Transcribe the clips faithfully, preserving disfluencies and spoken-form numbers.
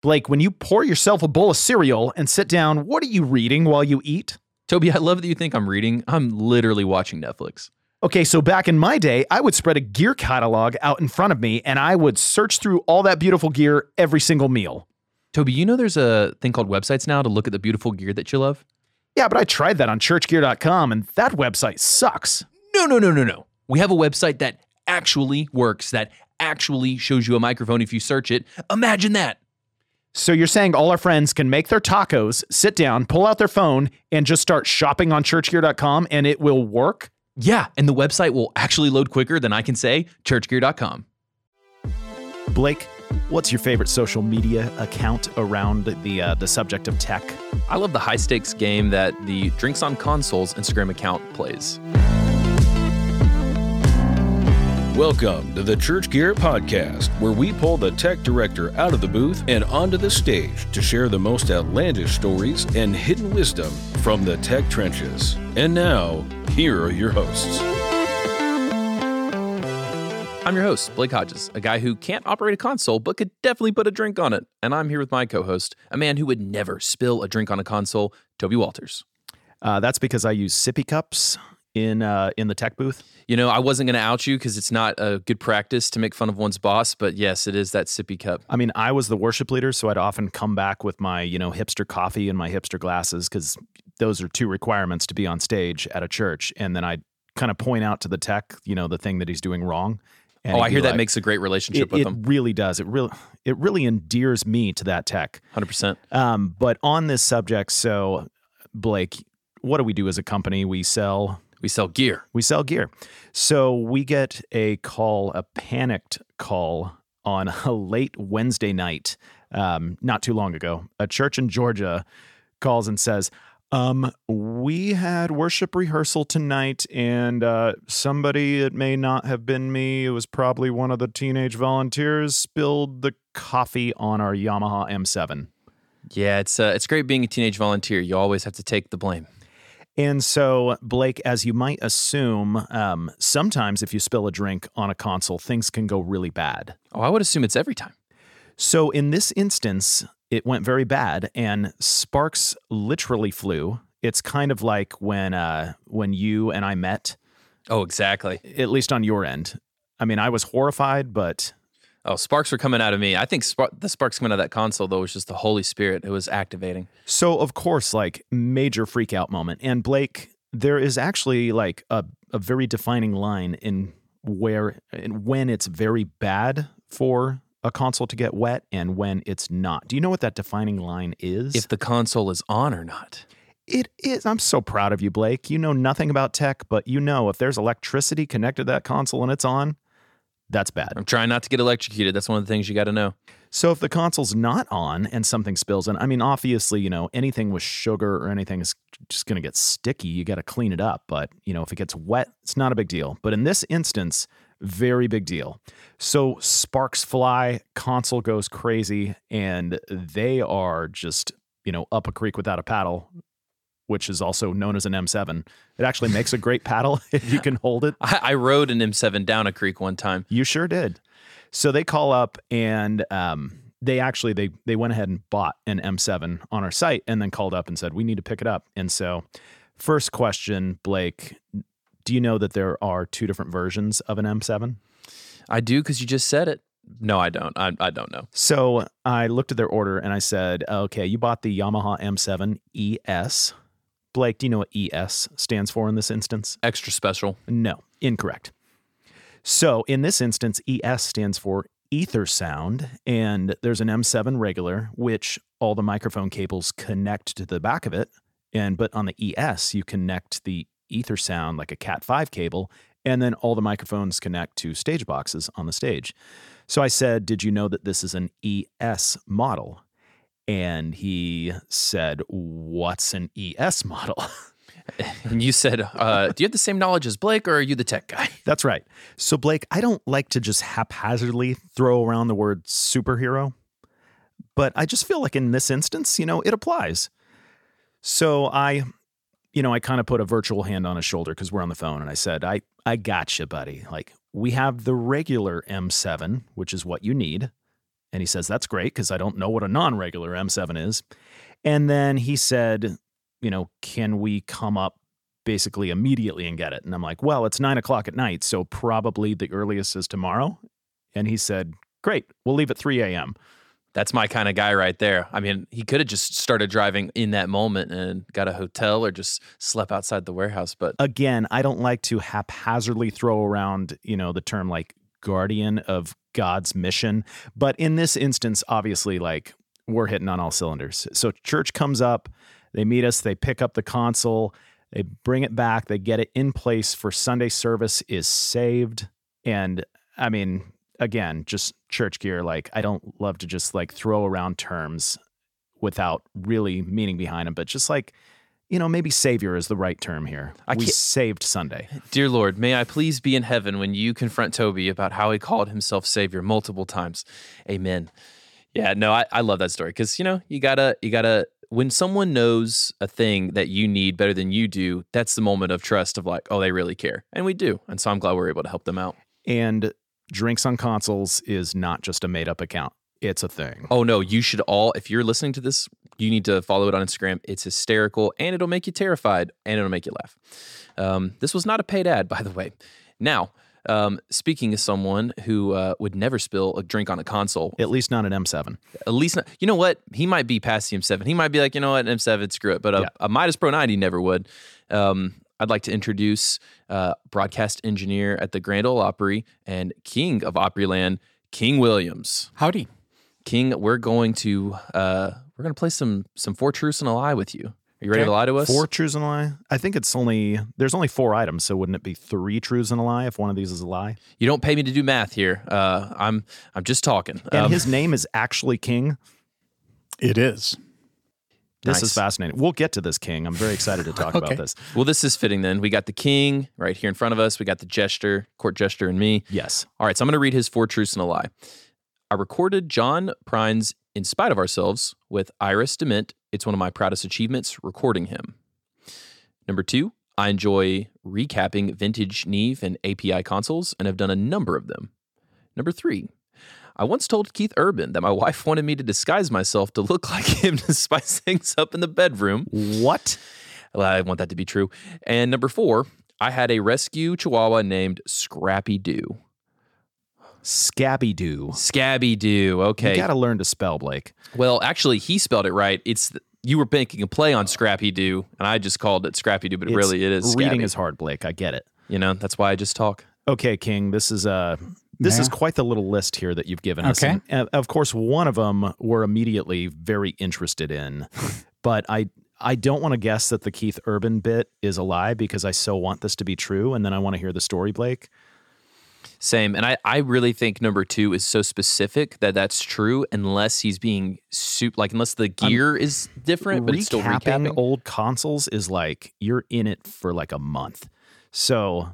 Blake, when you pour yourself a bowl of cereal and sit down, what are you reading while you eat? Toby, I love that you think I'm reading. I'm literally watching Netflix. Okay, so back in my day, I would spread a gear catalog out in front of me, and I would search through all that beautiful gear every single meal. Toby, you know there's a thing called websites now to look at the beautiful gear that you love? Yeah, but I tried that on church gear dot com, and that website sucks. No, no, no, no, no. We have a website that actually works, that actually shows you a microphone if you search it. Imagine that. So you're saying all our friends can make their tacos, sit down, pull out their phone, and just start shopping on church gear dot com, and it will work? Yeah, and the website will actually load quicker than I can say church gear dot com. Blake, what's your favorite social media account around the uh, the subject of tech? I love the high-stakes game that the Drinks on Consoles Instagram account plays. Welcome to the Church Gear Podcast, where we pull the tech director out of the booth and onto the stage to share the most outlandish stories and hidden wisdom from the tech trenches. And now, here are your hosts. I'm your host, Blake Hodges, a guy who can't operate a console, but could definitely put a drink on it. And I'm here with my co-host, a man who would never spill a drink on a console, Toby Walters. Uh, that's because I use sippy cups in uh, in the tech booth. You know, I wasn't going to out you because it's not a good practice to make fun of one's boss, but yes, it is that sippy cup. I mean, I was the worship leader, so I'd often come back with my, you know, hipster coffee and my hipster glasses because those are two requirements to be on stage at a church. And then I'd kind of point out to the tech, you know, the thing that he's doing wrong. And oh, I hear like, that makes a great relationship it, with it them. It really does. It really, it really endears me to that tech. one hundred percent. Um, but on this subject, so Blake, what do we do as a company? We sell... We sell gear. We sell gear. So we get a call, a panicked call on a late Wednesday night, um, not too long ago. A church in Georgia calls and says, um, we had worship rehearsal tonight, and uh, somebody, it may not have been me, it was probably one of the teenage volunteers, spilled the coffee on our Yamaha M seven. Yeah, it's uh, it's great being a teenage volunteer. You always have to take the blame. And so, Blake, as you might assume, um, sometimes if you spill a drink on a console, things can go really bad. Oh, I would assume it's every time. So in this instance, it went very bad, and sparks literally flew. It's kind of like when uh, when you and I met. Oh, exactly. At least on your end. I mean, I was horrified, but... Oh, sparks were coming out of me. I think spark, the sparks coming out of that console, though, was just the Holy Spirit. It was activating. So, of course, like, major freak out moment. And Blake, there is actually, like, a, a very defining line in where, in when it's very bad for a console to get wet and when it's not. Do you know what that defining line is? If the console is on or not. It is. I'm so proud of you, Blake. You know nothing about tech, but you know if there's electricity connected to that console and it's on, that's bad. I'm trying not to get electrocuted. That's one of the things you got to know. So if the console's not on and something spills, and I mean, obviously, you know, anything with sugar or anything is just going to get sticky. You got to clean it up. But, you know, if it gets wet, it's not a big deal. But in this instance, very big deal. So sparks fly, console goes crazy, and they are just, you know, up a creek without a paddle, which is also known as an M seven. It actually makes a great paddle if you can hold it. I, I rode an M seven down a creek one time. You sure did. So they call up and um, they actually, they they went ahead and bought an M seven on our site and then called up and said, we need to pick it up. And so first question, Blake, do you know that there are two different versions of an M seven? I do, because you just said it. No, I don't. I, I don't know. So I looked at their order and I said, okay, you bought the Yamaha M seven E S. Blake, do you know what E S stands for in this instance? Extra special. No, incorrect. So in this instance, E S stands for ether sound, and there's an M seven regular, which all the microphone cables connect to the back of it. And but on the E S, you connect the ether sound like a cat five cable, and then all the microphones connect to stage boxes on the stage. So I said, did you know that this is an E S model? And he said, what's an E S model? And you said, uh, do you have the same knowledge as Blake, or are you the tech guy? That's right. So Blake, I don't like to just haphazardly throw around the word superhero, but I just feel like in this instance, you know, it applies. So I, you know, I kind of put a virtual hand on his shoulder because we're on the phone, and I said, I, I got you, buddy. Like, we have the regular M seven, which is what you need. And he says, that's great because I don't know what a non-regular M seven is. And then he said, you know, can we come up basically immediately and get it? And I'm like, well, it's nine o'clock at night, so probably the earliest is tomorrow. And he said, great, we'll leave at three a.m. That's my kind of guy right there. I mean, he could have just started driving in that moment and got a hotel or just slept outside the warehouse. But again, I don't like to haphazardly throw around, you know, the term like guardian of God's mission. But in this instance, obviously, like we're hitting on all cylinders. So church comes up, they meet us, they pick up the console, they bring it back, they get it in place for Sunday service is saved. And I mean, again, just church gear. Like, I don't love to just like throw around terms without really meaning behind them, but just like, you know, maybe savior is the right term here. I we can't- saved Sunday. dear Lord, may I please be in heaven when you confront Toby about how he called himself Savior multiple times. Amen. Yeah, no, I, I love that story because, you know, you gotta, you gotta, when someone knows a thing that you need better than you do, that's the moment of trust of like, oh, they really care. And we do. And so I'm glad we're able to help them out. And Drinks on Consoles is not just a made up account. It's a thing. Oh, no, you should all, if you're listening to this, you need to follow it on Instagram. It's hysterical, and it'll make you terrified, and it'll make you laugh. Um, this was not a paid ad, by the way. Now, um, speaking of someone who uh, would never spill a drink on a console, At least not an M seven. at least, not, you know what? He might be past the M seven. He might be like, you know what, M seven, screw it. But a, Yeah. a Midas Pro ninety never would. Um, I'd like to introduce uh, broadcast engineer at the Grand Ole Opry and king of Opryland, King Williams. Howdy. King, we're going to uh, we're going to play some some Four Truths and a Lie with you. Are you ready Okay. to lie to us? Four truths and a lie? I think it's only, there's only four items, so wouldn't it be three truths and a lie if one of these is a lie? You don't pay me to do math here. Uh, I'm I'm just talking. And Um, his name is actually King. It is. This Nice. is fascinating. We'll get to this, King. I'm very excited to talk Okay. about this. well, this is fitting then. We got the king right here in front of us. We got the jester, court jester, and me. Yes. All right, so I'm going to read his Four Truths and a Lie. I recorded John Prine's In Spite of Ourselves with Iris DeMint. It's one of my proudest achievements, recording him. Number two, I enjoy recapping vintage Neve and A P I consoles and have done a number of them. Number three, I once told Keith Urban that my wife wanted me to disguise myself to look like him to spice things up in the bedroom. What? Well, I want that to be true. And number four, I had a rescue chihuahua named Scrappy Doo. Scabby Doo. Scabby Doo. Okay. You got to learn to spell, Blake. Well, actually, he spelled it right. It's you were making a play on Scrappy Doo, and I just called it Scrappy Doo, but It's- really it is Reading Scabby. is hard, Blake. I get it. You know, that's why I just talk. Okay, King, this is uh this is Yeah. quite the little list here that you've given us. Okay. And, uh, of course, one of them we're immediately very interested in, but I I don't want to guess that the Keith Urban bit is a lie because I so want this to be true, and then I want to hear the story, Blake. Same. And I, I really think number two is so specific that that's true unless he's being soup like unless the gear is different, but it's still Recapping recapping. old consoles is like you're in it for like a month. So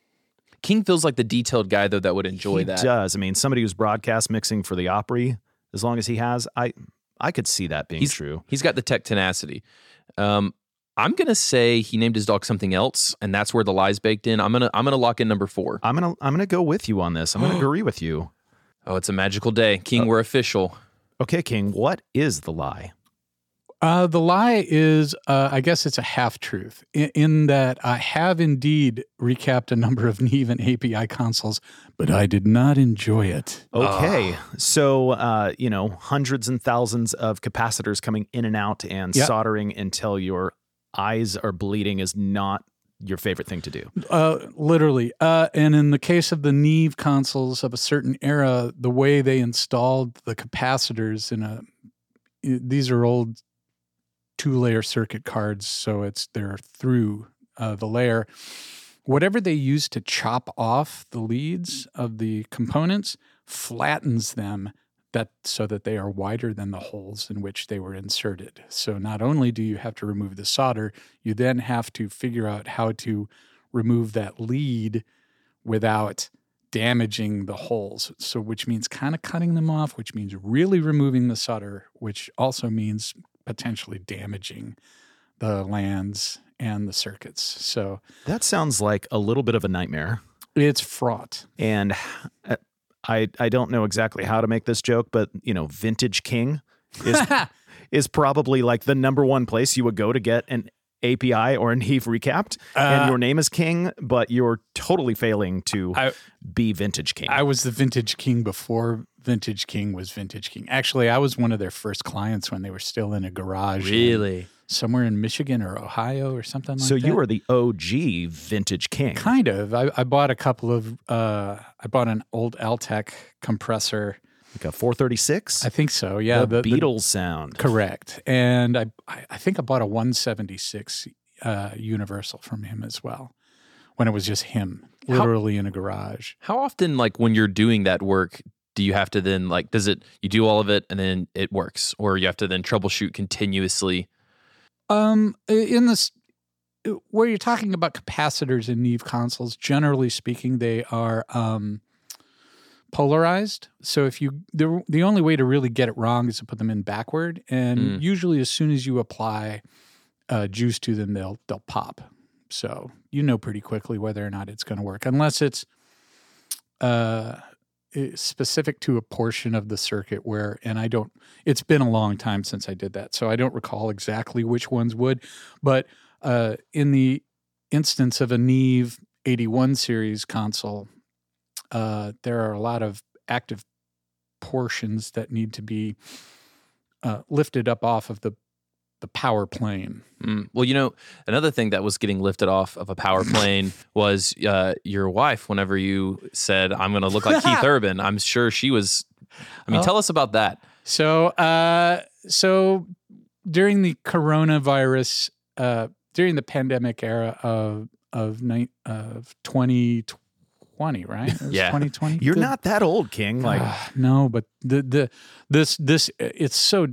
King feels like the detailed guy though that would enjoy he that. does. I mean, somebody who's broadcast mixing for the Opry, as long as he has, I I could see that being He's true. He's got the tech tenacity. Um, I'm gonna say he named his dog something else, and that's where the lie's baked in. I'm gonna I'm gonna lock in number four. I'm gonna I'm gonna go with you on this. I'm gonna agree with you. Oh, it's a magical day. King, we're official. Okay, King, what is the lie? Uh, the lie is, uh, I guess it's a half truth in, in that I have indeed recapped a number of Neve and A P I consoles, but I did not enjoy it. Okay, so uh, you know, hundreds and thousands of capacitors coming in and out and Yep. soldering until your eyes are bleeding is not your favorite thing to do. Uh, literally. Uh, and in the case of the Neve consoles of a certain era, the way they installed the capacitors in a, these are old two-layer circuit cards, so it's they're through uh, the layer. Whatever they use to chop off the leads of the components flattens them that so that they are wider than the holes in which they were inserted. So not only do you have to remove the solder, you then have to figure out how to remove that lead without damaging the holes. So which means kind of cutting them off, which means really removing the solder, which also means potentially damaging the lands and the circuits. So That sounds like a little bit of a nightmare. it's fraught. And uh, I, I don't know exactly how to make this joke, but, you know, Vintage King is is probably like the number one place you would go to get an A P I or a Neve recapped, uh, and your name is King, but you're totally failing to I, be Vintage King. I was the Vintage King before Vintage King was Vintage King. Actually, I was one of their first clients when they were still in a garage. Really? Somewhere in Michigan or Ohio or something like so that. So you were the O G Vintage King. Kind of. I, I bought a couple of, uh, I bought an old Altec compressor. Like a four thirty-six? I think so, yeah. The, the Beatles the, sound. Correct. And I I think I bought a one seventy-six uh, Universal from him as well, when it was just him, literally how, in a garage. How often, like, when you're doing that work, do you have to then, like, does it, you do all of it and then it works? Or you have to then troubleshoot continuously? Um, in this, where you're talking about capacitors in Neve consoles, generally speaking, they are um, polarized. So if you, the, the only way to really get it wrong is to put them in backward. And mm. usually as soon as you apply uh, juice to them, they'll, they'll pop. So you know pretty quickly whether or not it's going to work, unless it's uh, specific to a portion of the circuit where, and I don't, it's been a long time since I did that, so I don't recall exactly which ones would, but uh, in the instance of a Neve eighty-one series console, uh, there are a lot of active portions that need to be uh, lifted up off of the the power plane. Mm. Well, you know, another thing that was getting lifted off of a power plane was uh, your wife. Whenever you said, I'm going to look like Keith Urban, I'm sure she was, I mean, oh. tell us about that. So, uh, so during the coronavirus, uh, during the pandemic era of, of, ni- of twenty twenty, right? It was yeah. twenty twenty. You're the, not that old, King. Like, uh, no, but the, the, this, this, it's so,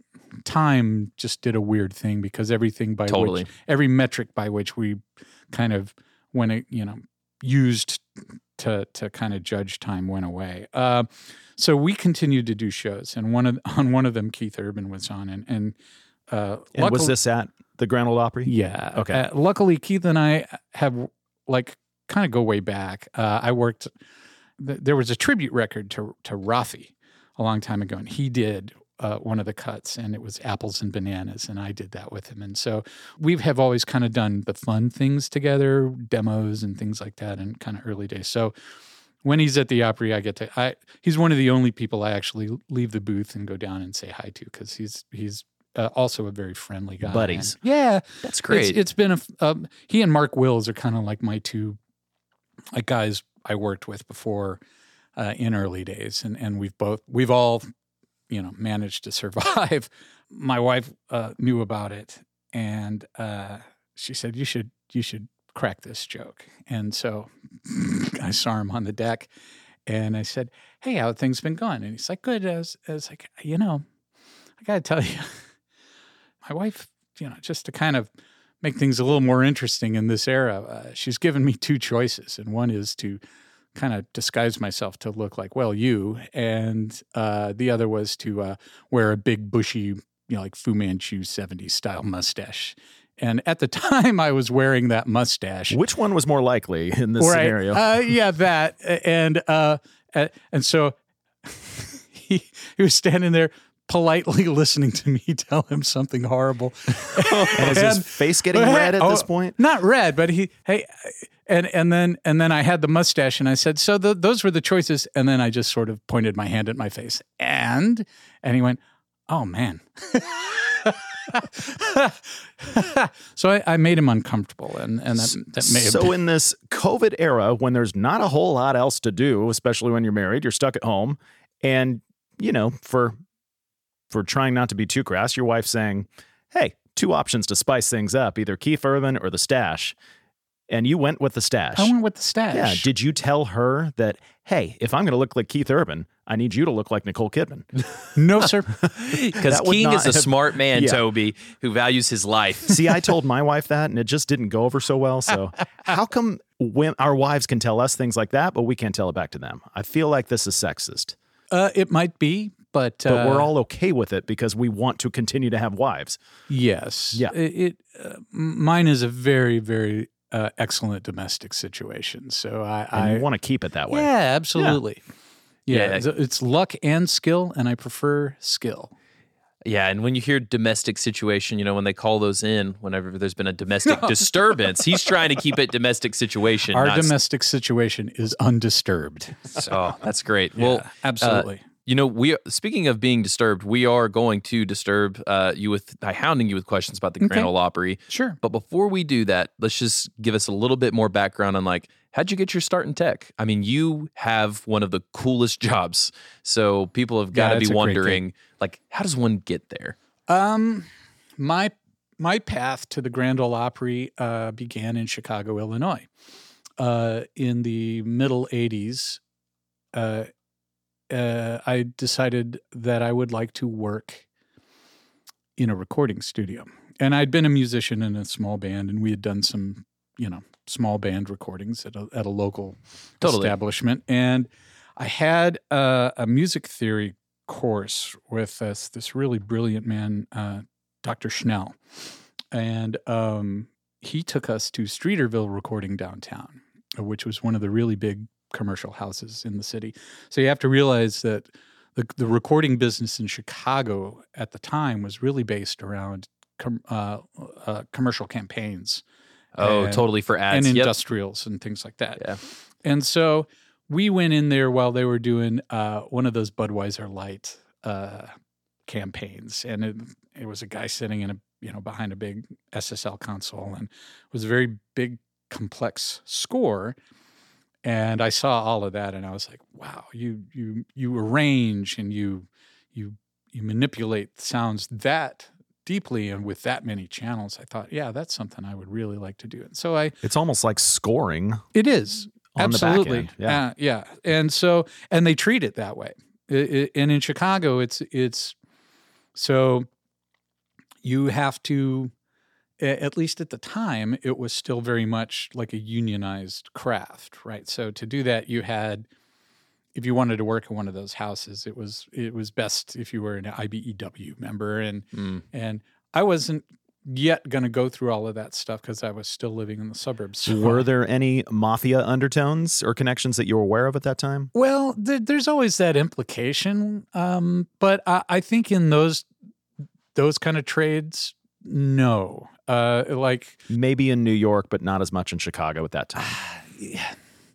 time just did a weird thing because everything by totally. which every metric by which we kind of when it you know used to to kind of judge time went away. Uh, so we continued to do shows, and one of on one of them Keith Urban was on, and and, uh, and luckily, was this at the Grand Ole Opry? Yeah. Okay. Uh, luckily, Keith and I have like kind of go way back. Uh, I worked. Th- there was a tribute record to to Rafi a long time ago, and he did. Uh, one of the cuts, and it was Apples and Bananas, and I did that with him. And so we have always kind of done the fun things together, demos and things like that in kind of early days. So when he's at the Opry, I get to, I he's one of the only people I actually leave the booth and go down and say hi to because he's he's uh, also a very friendly guy. Buddies. And yeah. That's great. It's, it's been, a, um, he and Mark Wills are kind of like my two like guys I worked with before uh, in early days. And, and we've both, we've all, you know, managed to survive. My wife uh, knew about it, and uh, she said, "You should, you should crack this joke." And so I saw him on the deck, and I said, "Hey, how have things been going?" And he's like, "Good." I was, I was like, "You know, I got to tell you, my wife, you know, just to kind of make things a little more interesting in this era, uh, she's given me two choices, and one is to." kind of disguise myself to look like, well, you, and uh, the other was to uh, wear a big bushy, you know, like Fu Manchu seventies style mustache. And at the time I was wearing that mustache. Which one was more likely in this right. scenario? Uh, yeah, that. And, uh, and so he, he was standing there politely listening to me tell him something horrible. And is his face getting red at oh, this point? Not red, but he, hey, and and then and then I had the mustache, and I said, "So the, those were the choices." And then I just sort of pointed my hand at my face, and and he went, "Oh man." So I, I made him uncomfortable, and and that, that may have so been. In this COVID era, when there's not a whole lot else to do, especially when you're married, you're stuck at home, and you know for for trying not to be too crass, your wife's saying, "Hey, two options to spice things up: either Keith Urban or the Stash." And you went with the Stash. I went with the Stash. Yeah. Did you tell her that, hey, if I'm going to look like Keith Urban, I need you to look like Nicole Kidman? No, sir. Because King is a have, smart man, yeah. Toby, who values his life. See, I told my wife that, and it just didn't go over so well. So how come when our wives can tell us things like that, but we can't tell it back to them? I feel like this is sexist. Uh, it might be, but... But uh, we're all okay with it because we want to continue to have wives. Yes. Yeah. It, it uh, mine is a very, very... Uh, excellent domestic situation. So I, and I you want to keep it that way. Yeah, absolutely. Yeah, Yeah. it's, it's luck and skill, and I prefer skill. Yeah, and when you hear domestic situation, you know, when they call those in, whenever there's been a domestic disturbance, he's trying to keep it domestic situation. Our not domestic situation is undisturbed. So, oh, that's great. Yeah, well, absolutely. Uh, you know, we speaking of being disturbed, we are going to disturb uh, you with by hounding you with questions about the Grand Okay. Ole Opry. Sure. But before we do that, let's just give us a little bit more background on like how'd you get your start in tech? I mean, you have one of the coolest jobs, so people have got to Yeah, be it's a great wondering, like, how does one get there? Um, my my path to the Grand Ole Opry uh, began in Chicago, Illinois, uh, in the middle eighties. Uh, uh, I decided that I would like to work in a recording studio, and I'd been a musician in a small band, and we had done some, you know, small band recordings at a at a local Totally. establishment, and I had uh, a music theory course with this this really brilliant man, uh, Doctor Schnell, and um, he took us to Streeterville Recording downtown, which was one of the really big commercial houses in the city. So you have to realize that the the recording business in Chicago at the time was really based around com, uh, uh, commercial campaigns. Oh, and, totally for ads. and Yep. industrials and things like that. Yeah. And so we went in there while they were doing uh, one of those Budweiser Light uh, campaigns, and it, it was a guy sitting in a you know behind a big S S L console, and it was a very big, complex score. And I saw all of that, and I was like, "Wow, you you you arrange and you you you manipulate sounds that deeply and with that many channels." I thought, "Yeah, that's something I would really like to do." And so I, It's almost like scoring. it is On the back absolutely, end, yeah. Uh, yeah. And so, and they treat it that way. It, it, and in Chicago, it's it's so you have to. At least at the time, it was still very much like a unionized craft, right? So to do that, you had, if you wanted to work in one of those houses, it was it was best if you were an I B E W member, and Mm. and I wasn't yet going to go through all of that stuff because I was still living in the suburbs. So- Were there any mafia undertones or connections that you were aware of at that time? Well, th- there's always that implication, um, but I, I think in those those kind of trades, no. Uh, like Maybe in New York, but not as much in Chicago at that time. yeah.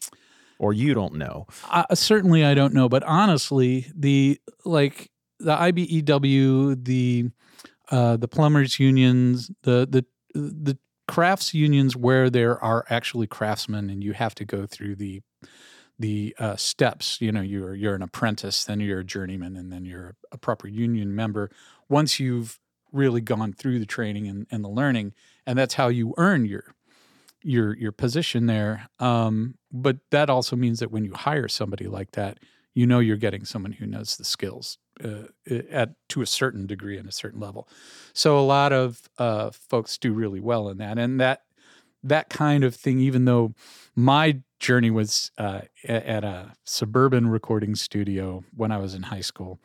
Or you don't know. I, certainly I don't know, but honestly, the like the I B E W, the uh, the plumbers unions, the the the crafts unions where there are actually craftsmen, and you have to go through the the uh, steps. You know, you're you're an apprentice, then you're a journeyman, and then you're a proper union member. Once you've really gone through the training and, and the learning, and that's how you earn your your your position there. Um, but that also means that when you hire somebody like that, you know you're getting someone who knows the skills uh, at to a certain degree and a certain level. So a lot of uh, folks do really well in that, and that that kind of thing. Even though my journey was uh, at, at a suburban recording studio when I was in high school,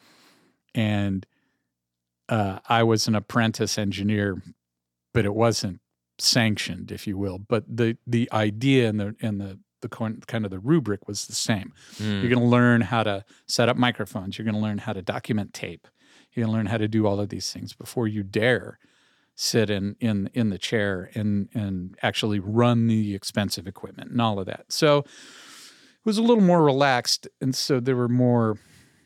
and uh, I was an apprentice engineer, but it wasn't sanctioned, if you will. But the the idea and the and the the kind of the rubric was the same. Mm. You're going to learn how to set up microphones. You're going to learn how to document tape. You're going to learn how to do all of these things before you dare sit in in in the chair and and actually run the expensive equipment and all of that. So it was a little more relaxed, and so there were more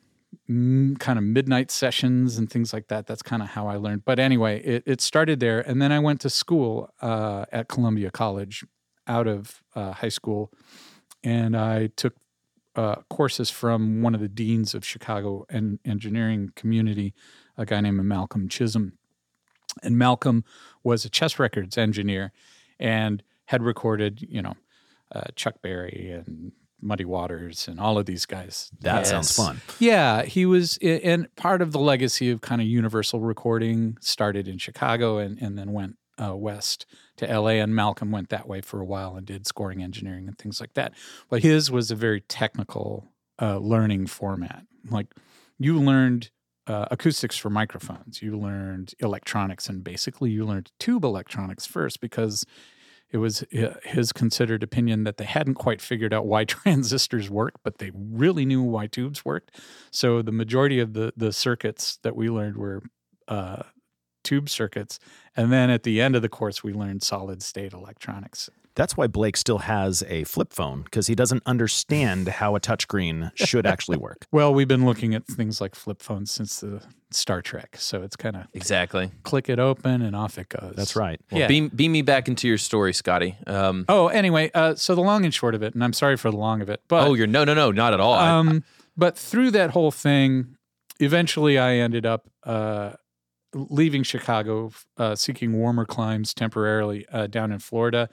mm, kind of midnight sessions and things like that. That's kind of how I learned. But anyway, it, it started there, and then I went to school uh, at Columbia College out of uh, high school, and I took uh, courses from one of the deans of Chicago en- engineering community, a guy named Malcolm Chisholm. And Malcolm was a Chess Records engineer and had recorded, you know, uh, Chuck Berry and Muddy Waters and all of these guys. That Yes. sounds fun. Yeah, he was, and part of the legacy of kind of Universal Recording started in Chicago and, and then went uh, west to L A, and Malcolm went that way for a while and did scoring engineering and things like that. But his was a very technical uh, learning format. Like you learned uh, acoustics for microphones, you learned electronics, and basically you learned tube electronics first because it was his considered opinion that they hadn't quite figured out why transistors work, but they really knew why tubes worked. So the majority of the the circuits that we learned were uh, tube circuits. And then at the end of the course, we learned solid state electronics. That's why Blake still has a flip phone, because he doesn't understand how a touchscreen should actually work. Well, we've been looking at things like flip phones since the Star Trek, so it's kind of Exactly. click it open and off it goes. That's right. Well, Yeah. beam, beam me back into your story, Scotty. Um, Oh, anyway, uh, so the long and short of it, and I'm sorry for the long of it, but oh, you're no, no, no, not at all. I- um, but through that whole thing, eventually I ended up uh, leaving Chicago, uh, seeking warmer climes temporarily uh, down in Florida.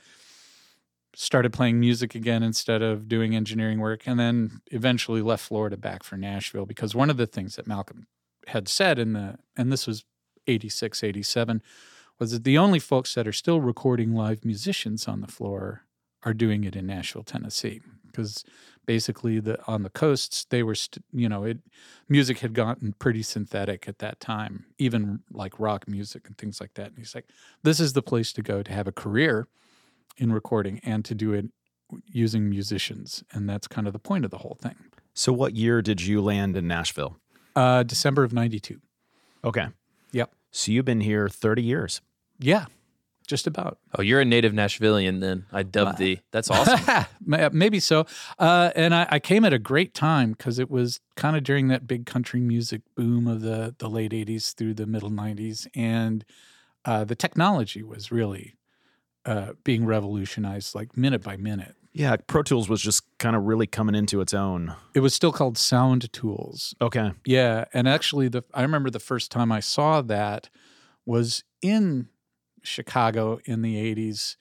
Started playing music again instead of doing engineering work, and then eventually left Florida back for Nashville, because one of the things that Malcolm had said in the, and this was eighty-six, eighty-seven, was that the only folks that are still recording live musicians on the floor are doing it in Nashville, Tennessee, because basically the on the coasts they were, st- you know, it music had gotten pretty synthetic at that time, even like rock music and things like that. And he's like, this is the place to go to have a career in recording and to do it using musicians. And that's kind of the point of the whole thing. So what year did you land in Nashville? Uh, December of ninety-two. Okay. Yep. So you've been here thirty years. Yeah, just about. oh, you're a native Nashvilleian then. I dubbed thee. That's awesome. Maybe so. Uh, and I, I came at a great time because it was kind of during that big country music boom of the, the late eighties through the middle nineties. And uh, the technology was really uh, being revolutionized like minute by minute. Yeah, Pro Tools was just kind of really coming into its own. It was still called Sound Tools. Okay. Yeah. And actually, the I remember the first time I saw that was in Chicago in the eighties.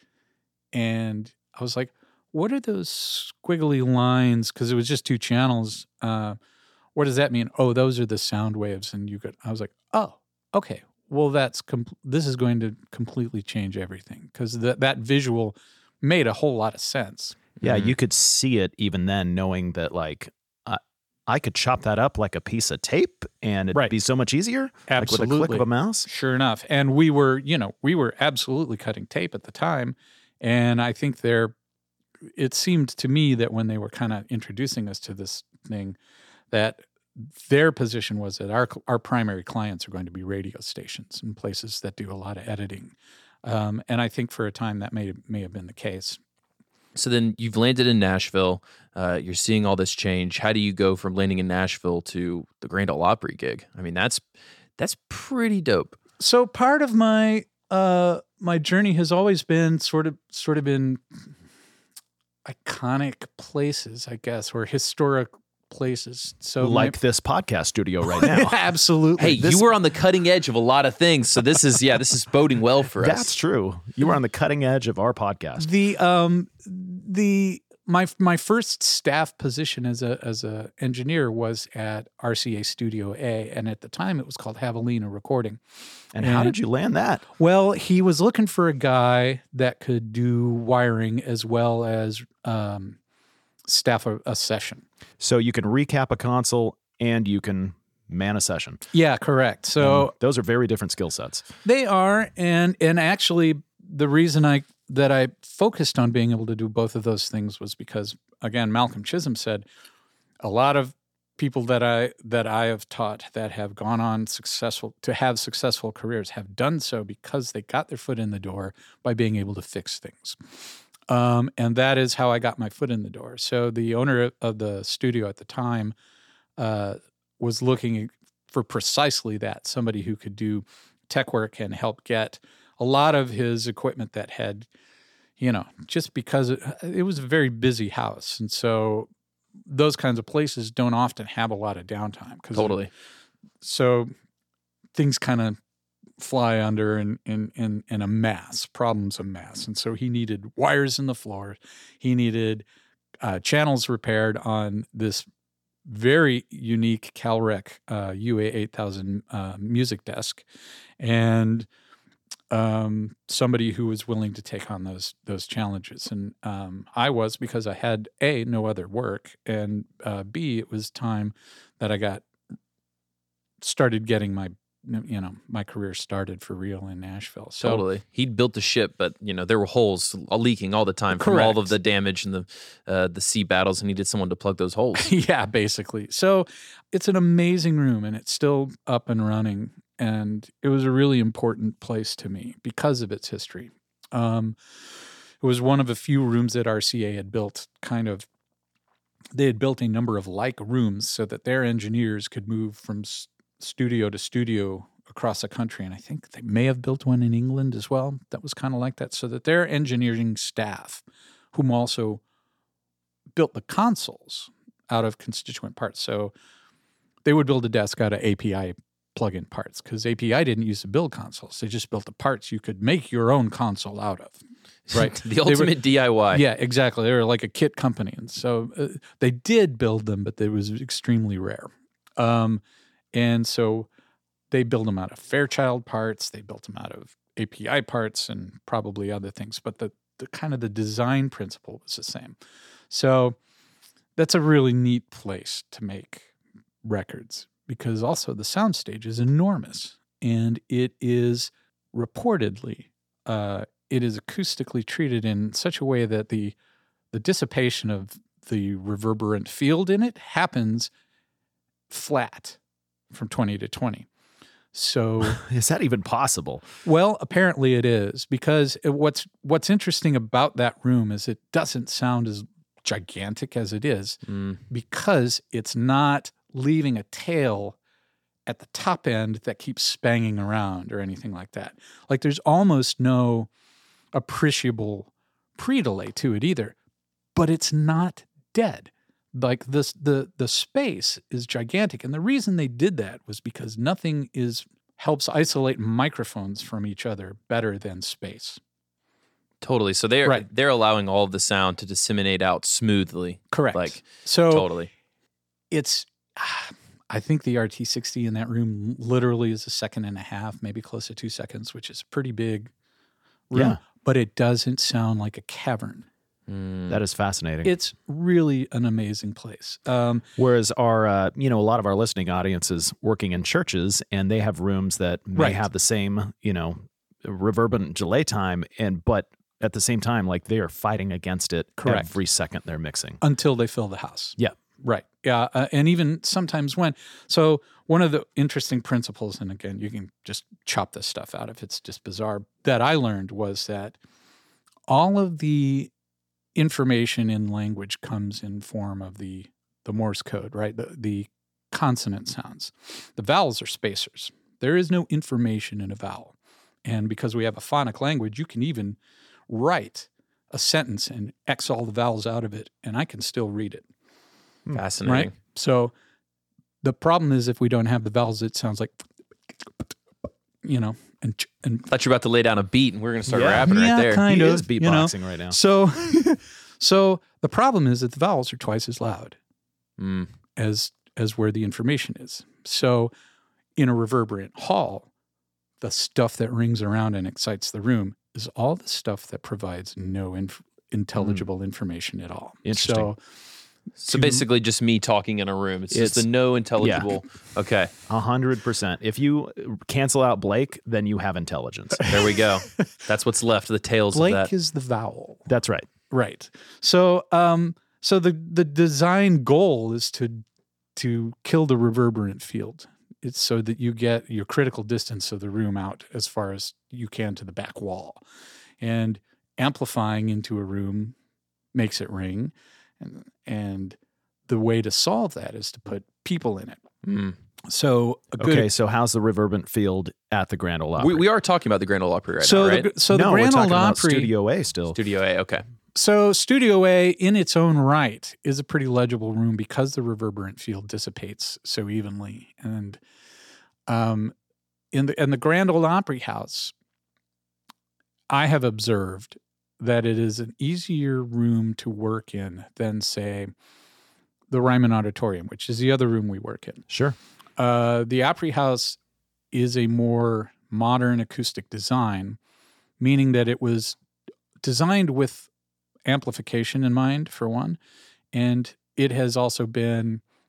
And I was like, what are those squiggly lines? Because it was just two channels. Uh, what does that mean? Oh, those are the sound waves. And you could, I was like, oh, okay. Well, that's, com- this is going to completely change everything. Because that that visual made a whole lot of sense. Yeah, Mhm. you could see it even then, knowing that like I, I could chop that up like a piece of tape, and it'd Right. be so much easier. Like with a click of a mouse. Sure enough. And we were, you know, we were absolutely cutting tape at the time. And I think there, it seemed to me that when they were kind of introducing us to this thing, that their position was that our our primary clients are going to be radio stations and places that do a lot of editing. Um, and I think for a time that may may have been the case. So then you've landed in Nashville. Uh, you're seeing all this change. How do you go from landing in Nashville to the Grand Ole Opry gig? I mean, that's that's pretty dope. So part of my uh, my journey has always been sort of sort of in iconic places, I guess, or historic places. So Like my, this podcast studio right now. absolutely. Hey, This- you were on the cutting edge of a lot of things. So this is, yeah, this is boding well for us. That's true. You were on the cutting edge of our podcast. the um the my my first staff position as a as a engineer was at R C A Studio A, and at the time it was called Javelina Recording. And how and- did you land that? Well, he was looking for a guy that could do wiring as well as um, staff a, a session. So you can recap a console and you can man a session. Yeah, correct. So And those are very different skill sets. they are, and and actually, the reason I that I focused on being able to do both of those things was because, again, Malcolm Chisholm said a lot of people that I that I have taught that have gone on successful to have successful careers have done so because they got their foot in the door by being able to fix things. Um, and that is how I got my foot in the door. So the owner of the studio at the time uh, was looking for precisely that, somebody who could do tech work and help get a lot of his equipment that had, you know, just because it, it was a very busy house. And so those kinds of places don't often have a lot of downtime. 'Cause Totally. So things kind of fly under in, in, in, in a mass, problems a mass. And so he needed wires in the floor. He needed uh, channels repaired on this very unique Calrec uh, U A eight thousand uh, music desk. And um, somebody who was willing to take on those those challenges. And um, I was, because I had, A, no other work, and uh, B, it was time that I got started getting my you know, my career started for real in Nashville. So, Totally. He'd built the ship, but you know there were holes leaking all the time from all of Correct. the damage and the uh, the sea battles, and he needed someone to plug those holes. yeah, basically. So it's an amazing room, and it's still up and running. And it was a really important place to me because of its history. Um, it was one of a few rooms that R C A had built kind of, they had built a number of like rooms so that their engineers could move from s- studio to studio across the country. And I think they may have built one in England as well that was kind of like that, so that their engineering staff, whom also built the consoles out of constituent parts. So they would build a desk out of A P I plug-in parts because A P I didn't use to build consoles. They just built the parts you could make your own console out of, right? The They were- ultimate D I Y. Yeah, exactly. They were like a kit company. And so uh, they did build them, but it was extremely rare. Um, and so they build them out of Fairchild parts. They built them out of A P I parts and probably other things. But the, the kind of the design principle was the same. So that's a really neat place to make records because also the soundstage is enormous. And it is reportedly, uh, it is acoustically treated in such a way that the the dissipation of the reverberant field in it happens flat from twenty to twenty. So, Is that even possible? well, apparently it is because it, what's what's interesting about that room is it doesn't sound as gigantic as it is Mm. because it's not leaving a tail at the top end that keeps spanging around or anything like that. Like there's almost no appreciable pre-delay to it either, but it's not dead. Like this, the the space is gigantic, and the reason they did that was because nothing is helps isolate microphones from each other better than space. Totally. So they're Right. they're allowing all of the sound to disseminate out smoothly. Correct. Like So totally. it's, I think the R T sixty in that room literally is a second and a half, maybe close to two seconds, which is a pretty big room. Yeah. But it doesn't sound like a cavern. Mm. That is fascinating. It's really an amazing place. Um, Whereas our, uh, you know, a lot of our listening audience is working in churches, and they have rooms that may Right. have the same, you know, reverberant delay time, and but at the same time, like they are fighting against it Correct. every second they're mixing. until they fill the house. Yeah. Right. Yeah. Uh, and even sometimes when. So, one of the interesting principles, and again, you can just chop this stuff out if it's just bizarre, that I learned was that all of the information in language comes in form of the, the Morse code, right? The, the consonant sounds. The vowels are spacers. There is no information in a vowel. And because we have a phonic language, you can even write a sentence and X all the vowels out of it, and I can still read it. Fascinating. Right? So the problem is if we don't have the vowels, it sounds like, you know, and and Thought you were about to lay down a beat, and we are going to start Yeah. rapping right Yeah, there. kind He of, is you know. beatboxing right now. so so the problem is that the vowels are twice as loud Mm. as as where the information is. So in a reverberant hall, the stuff that rings around and excites the room is all the stuff that provides no inf- intelligible information at all. Interesting. So So basically, just me talking in a room. It's, just It's- a no intelligible. Okay, A hundred percent. If you cancel out Blake, then you have intelligence. there we go. That's what's left. The tails Blake of that. is the vowel. That's right. Right. So um so the the design goal is to to kill the reverberant field. It's so that you get your critical distance of the room out as far as you can to the back wall. And amplifying into a room makes it ring. And and the way to solve that is to put people in it. Mm. So a good Okay, so how's the reverberant field at the Grand Ole Opry? We, we are talking about the Grand Ole Opry right so now, right? the so the no, Grand we're Ole talking about Opry Studio A still. Studio A. Okay. So Studio A in its own right is a pretty legible room because the reverberant field dissipates so evenly. And um, in the in the Grand Ole Opry House, I have observed that it is an easier room to work in than, say, the Ryman Auditorium, which is the other room we work in. Sure. Uh, the Opry House is a more modern acoustic design, meaning that it was designed with amplification in mind, for one, and it has also been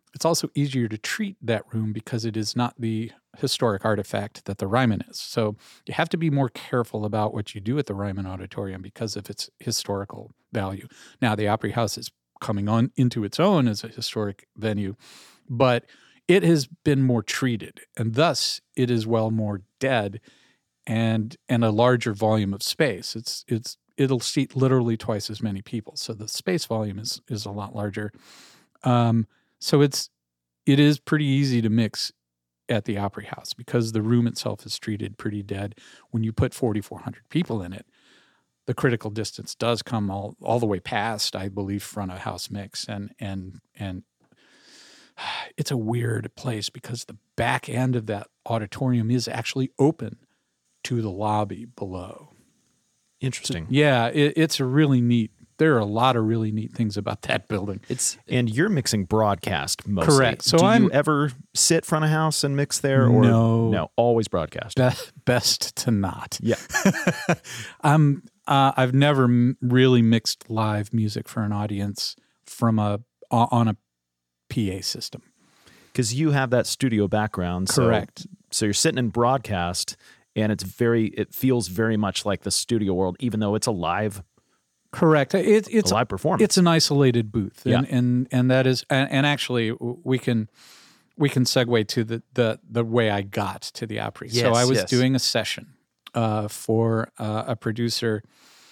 it's also easier to treat that room because it is not the historic artifact that the Ryman is. So you have to be more careful about what you do at the Ryman Auditorium because of its historical value. Now, the Opry House is coming on into its own as a historic venue, but it has been more treated, and thus it is well more dead and and a larger volume of space. It's it's it'll seat literally twice as many people, so the space volume is is a lot larger. Um, so it's it is pretty easy to mix at the Opry House because the room itself is treated pretty dead. When you put forty-four hundred people in it, the critical distance does come all, all the way past, I believe, front of house mix, and and and it's a weird place because the back end of that auditorium is actually open to the lobby below. Interesting. So, yeah, it, it's a really neat. There are a lot of really neat things about that building. It's and you're mixing broadcast mostly. Correct. So do I'm, you ever sit front of house and mix there, or no, no, always broadcast? Be, best to not. Yeah. I'm. Uh, I've never m- really mixed live music for an audience from a on a P A system. Because you have that studio background. Correct. So, so you're sitting in broadcast, and it's very. It feels very much like the studio world, even though it's a live. Correct. It, it's a live performance. It's an isolated booth, and yeah. and, and that is, and, and actually, we can we can segue to the the the way I got to the Opry. Yes, so I was yes. doing a session uh, for uh, a producer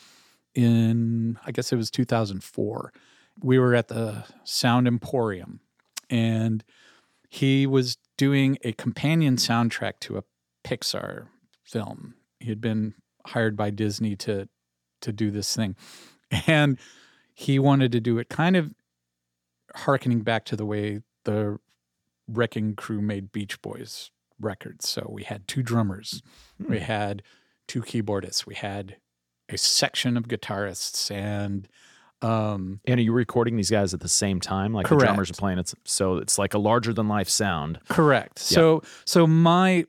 in, I guess it was two thousand four. We were at the Sound Emporium, and he was doing a companion soundtrack to a Pixar film. He had been hired by Disney to to do this thing. And he wanted to do it kind of hearkening back to the way the Wrecking Crew made Beach Boys records. So we had two drummers, hmm. we had two keyboardists, we had a section of guitarists, and um, and are you recording these guys at the same time? Like correct. The drummers are playing, it's so it's like a larger than life sound. Correct. Yeah. So so my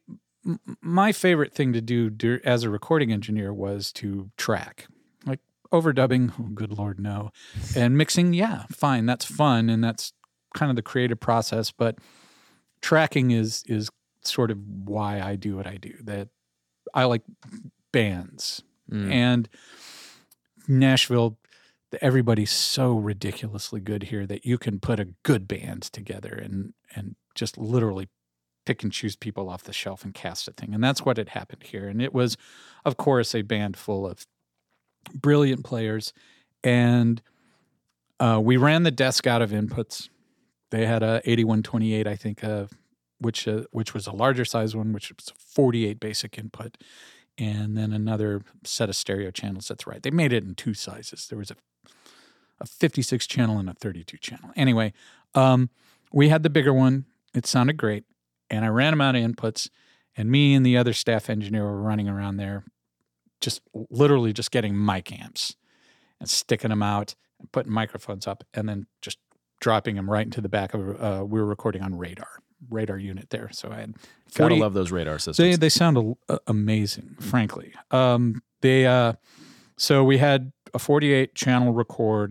my favorite thing to do as a recording engineer was to track. Like overdubbing, oh, good Lord, no. And mixing, yeah, fine, that's fun, and that's kind of the creative process. But tracking is is sort of why I do what I do. That I like bands, mm. and Nashville. Everybody's so ridiculously good here that you can put a good band together and and just literally pick and choose people off the shelf and cast a thing. And that's what had happened here. And it was, of course, a band full of brilliant players. And uh, we ran the desk out of inputs. They had a eighty-one twenty-eight, I think, uh, which uh, which was a larger size one, which was a forty-eight basic input, and then another set of stereo channels. That's right. They made it in two sizes. There was a a fifty-six channel and a thirty-two channel. Anyway, um, we had the bigger one. It sounded great. And I ran them out of inputs, and me and the other staff engineer were running around there, just literally just getting mic amps and sticking them out and putting microphones up, and then just dropping them right into the back of, uh, we were recording on Radar, Radar unit there. So I had forty, Gotta love those Radar systems. They, they sound uh, amazing, frankly. Um, they, uh, so we had a forty-eight channel record,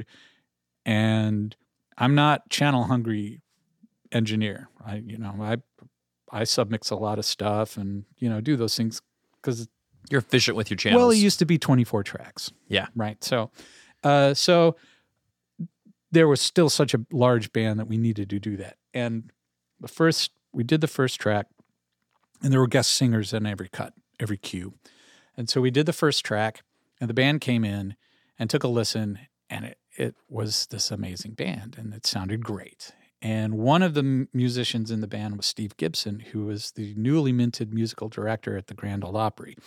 and I'm not channel hungry engineer. I, you know, I, I submix a lot of stuff and, you know, do those things because you're efficient with your channels. Well, it used to be twenty-four tracks. Yeah. Right. So, uh, so there was still such a large band that we needed to do that. And the first, we did the first track, and there were guest singers in every cut, every cue. And so we did the first track, and the band came in and took a listen, and it, it was this amazing band, and it sounded great. And one of the musicians in the band was Steve Gibson, who was the newly minted musical director at the Grand Ole Opry.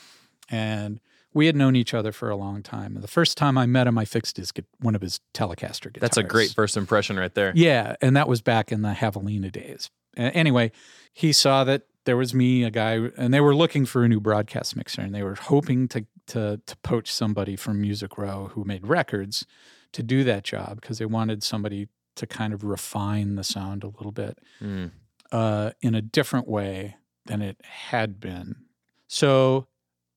And we had known each other for a long time. And the first time I met him, I fixed his one of his Telecaster guitars. That's a great first impression right there. Yeah, and that was back in the Javelina days. Anyway, he saw that there was me, a guy, and they were looking for a new broadcast mixer, and they were hoping to to, to poach somebody from Music Row who made records to do that job because they wanted somebody to kind of refine the sound a little bit mm. uh, in a different way than it had been. So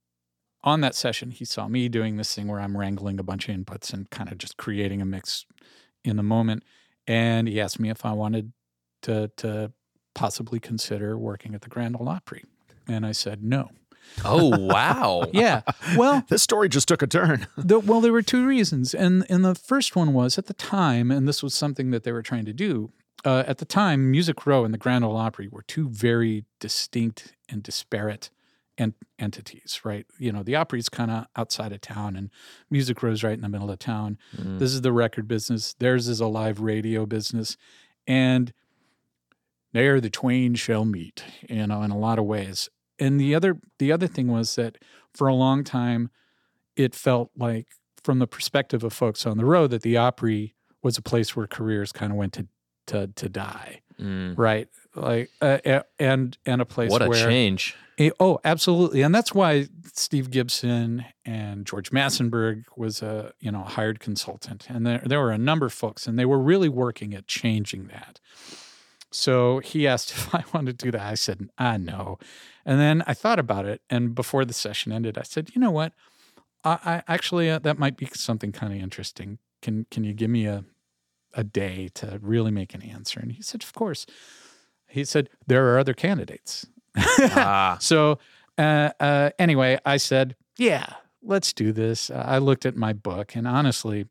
on that session, he saw me doing this thing where I'm wrangling a bunch of inputs and kind of just creating a mix in the moment. And he asked me if I wanted to to possibly consider working at the Grand Ole Opry. And I said no. Oh, wow. Yeah. Well, This story just took a turn. the, well, there were two reasons. And, and the first one was at the time, and this was something that they were trying to do, uh, at the time, Music Row and the Grand Ole Opry were two very distinct and disparate ent- entities, right? You know, the Opry's kind of outside of town and Music Row's right in the middle of town. Mm. This is the record business. Theirs is a live radio business. And there the twain shall meet, you know, in a lot of ways. And the other the other thing was that for a long time, it felt like, from the perspective of folks on the road, that the Opry was a place where careers kind of went to to, to die, Mm. right? Like, uh, and and a place What a where change. Eh, oh, absolutely, and that's why Steve Gibson and George Massenburg was a you know hired consultant, and there there were a number of folks, and they were really working at changing that. So he asked if I wanted to do that. I said, ah, no. And then I thought about it, and before the session ended, I said, you know what? I, I actually uh, that might be something kind of interesting. Can can you give me a a day to really make an answer? And he said, of course. He said, there are other candidates. Ah. So uh, uh, anyway, I said, yeah, let's do this. Uh, I looked at my book, and honestly,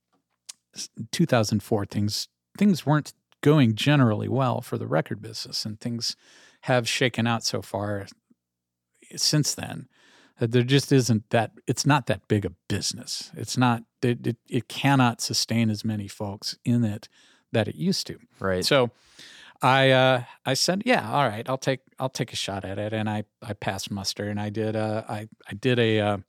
two thousand four, things things weren't going generally well for the record business, and things have shaken out so far since then that there just isn't that, it's not that big a business. It's not, it, it, it cannot sustain as many folks in it that it used to. Right. So I uh, I said, yeah, all right, I'll take I'll take a shot at it, and I, I passed muster, and I did uh, I I did a uh,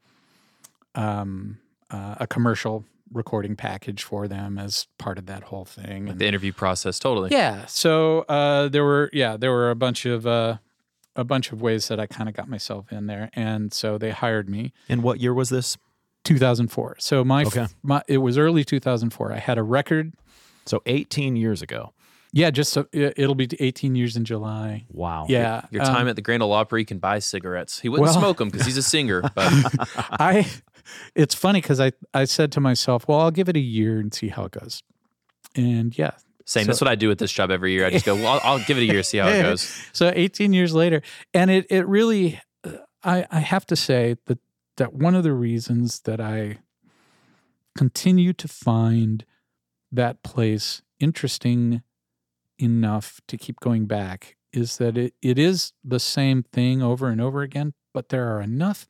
um uh, a commercial recording package for them as part of that whole thing. Like And the interview process, totally. yeah, so uh, there were yeah there were a bunch of uh, a bunch of ways that I kind of got myself in there, and so they hired me. And what year was this? two thousand four. So my, Okay. my it was early two thousand four. I had a record. So eighteen years ago. Yeah, just so, it- it'll be eighteen years in July. Wow. Yeah, Your um, time at the Grand Ole Opry, you can buy cigarettes. He wouldn't Well- smoke them because he's a singer, but I, it's funny because I, I said to myself, well, I'll give it a year and see how it goes. And yeah. same. So- That's what I do at this job every year. I just go, well, I'll, I'll give it a year, see how it goes. So eighteen years later, and it, it really, uh, I, I have to say that, that one of the reasons that I continue to find that place interesting enough to keep going back is that it, it is the same thing over and over again, but there are enough